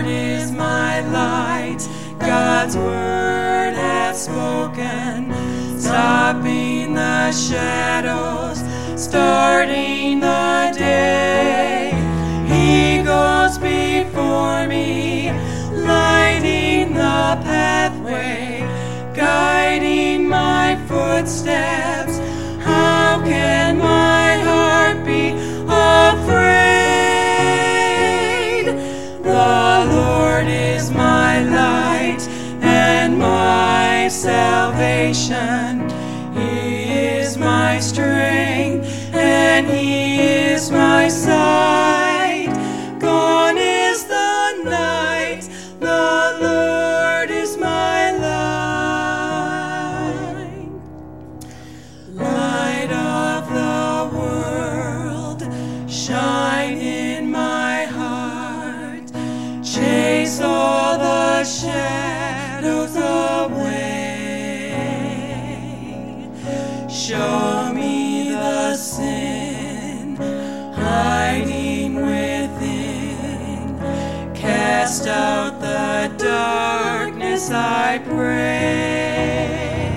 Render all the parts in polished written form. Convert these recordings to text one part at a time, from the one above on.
Lord is my light. God's word has spoken, stopping the shadows, starting the day. He goes before me, lighting the pathway, guiding my footsteps. How can my heart be afraid? The Lord is my light and my salvation. He is my strength and He is my sight. Gone is the night, the Lord is my light. Light of the world, shine in my heart. Chase all the shadows away. Show me the sin hiding within. Cast out the darkness, I pray.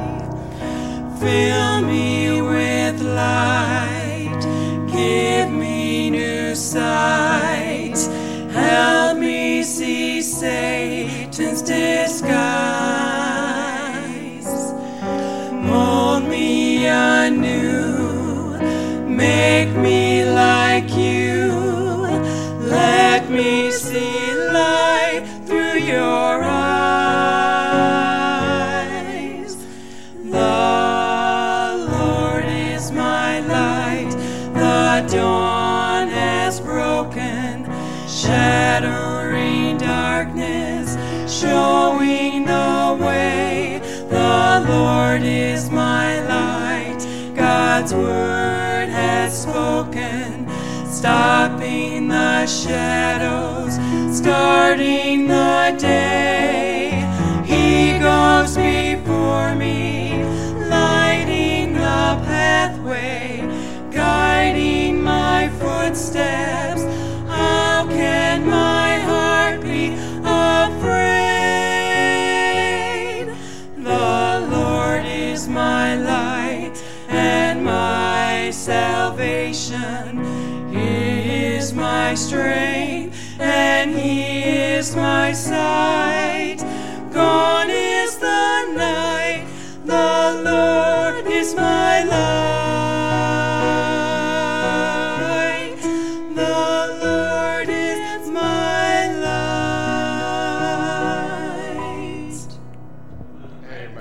Fill me with light, give me new sight. Help me see Satan's disguise. Mold me anew, make me like you. Let me see light through your eyes. The Lord is my light, the dawn has broken, shattering darkness, showing the way. The Lord is my light, God's word has spoken, stopping the shadows, starting the day. He goes before me, lighting the pathway, guiding my footsteps. How can my heart be afraid? The Lord is my light and my salvation. He is my strength and He is my sight.